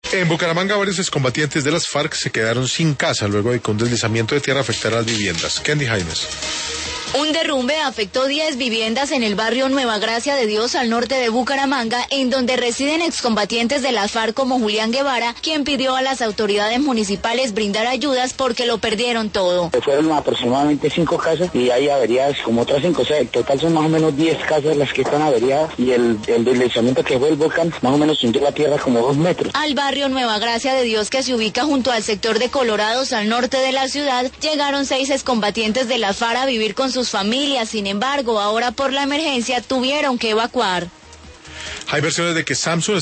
En Bucaramanga, varios excombatientes de las FARC se quedaron sin casa luego de que un deslizamiento de tierra afectara las viviendas. Candy Jaimes. Un derrumbe afectó 10 viviendas en el barrio Nueva Gracia de Dios al norte de Bucaramanga, en donde residen excombatientes de las FARC como Julián Guevara, quien pidió a las autoridades municipales brindar ayudas porque lo perdieron todo. Fueron aproximadamente 5 casas y hay averías como otras 5, o sea, en total son más o menos 10 casas las que están averiadas y el deslizamiento que fue el volcán más o menos hundió la tierra como 2 metros. Al barrio Nueva Gracia de Dios, que se ubica junto al sector de Colorados al norte de la ciudad, llegaron 6 excombatientes de la FARC a vivir con sus familias. Sin embargo, ahora por la emergencia tuvieron que evacuar. Hay versiones de que Samsung